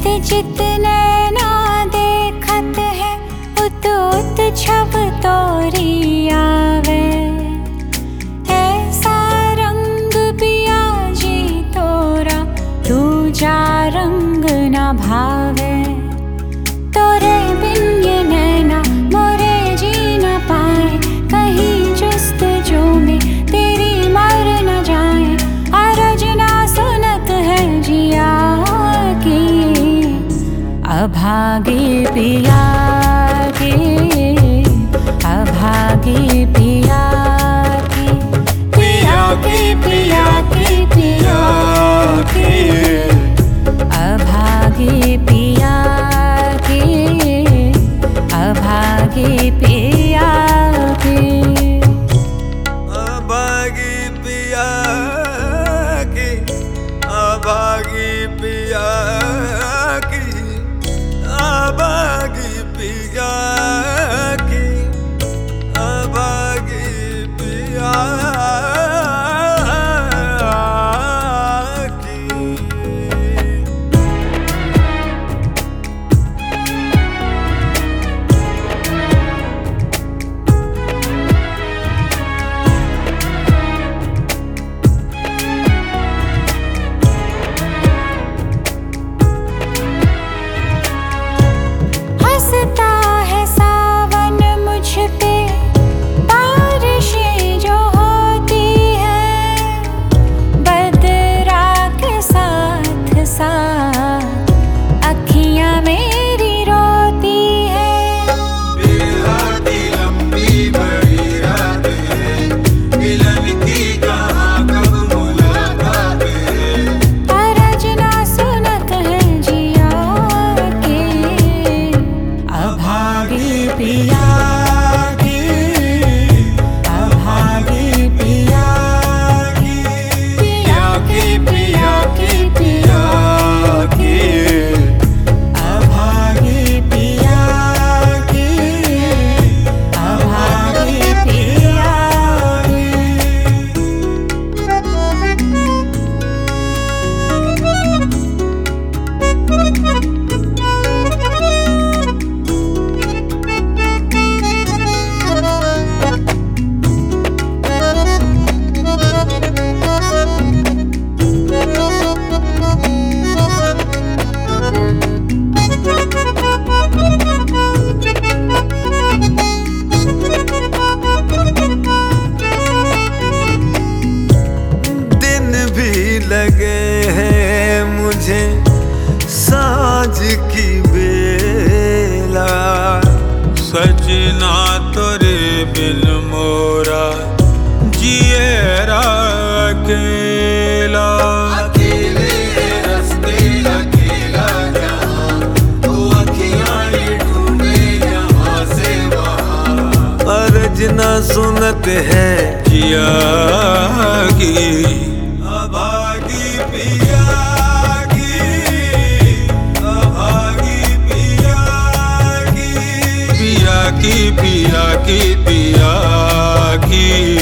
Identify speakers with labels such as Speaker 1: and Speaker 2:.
Speaker 1: चित नैना देखत है, उत उत छब तोरी आवे। ऐसा रंग पिया जी तोरा, दूजा रंग न भावे। तोरे बिन ये नैना मोरे जी न पाए, कहीं जुस्तजू में तेरी मर न जाए। अरज ना सुनत है जिया की, अभागी पिया की, अभागी पिया की। पिया की पिया की पिया की, अभागी पिया की, अभागी पिया की।
Speaker 2: अभागी पिया की, अभागी पिया की, अभागी पिया की, अभागी पिया
Speaker 1: हंसता है सावन मुझ पे, बारिशें जो होती है, बदरा के साथ साथ अखियां मेरी रोती है।
Speaker 2: बिहाती लंबी बड़ी रात है, मिलन की कहाँ कब मुलाकात है।
Speaker 1: अरज ना सुनत है जिया की, अभागी पिया की, अभागी पिया की। पिया की पिया की पिया की, अभागी पिया की, अभागी पिया की।
Speaker 2: दिन भी लगे हैं मुझे सांझ की बेला, सजना तोरे बिन मोरा जिएरा अकेला। अकेले रास्ते अकेला जहाँ, तो अखियाँ ही ढूंढे यहाँ से वहाँ। अर्ज न सुनत है जिया की, अभागी पिया की, अभागी पिया की। पिया की पिया की पिया की।